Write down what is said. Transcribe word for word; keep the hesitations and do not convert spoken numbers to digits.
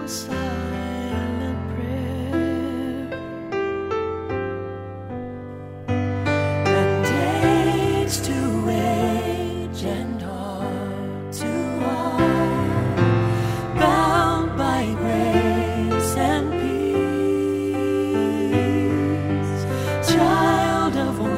silent prayer, and age to age and heart to heart, bound by grace and peace, child of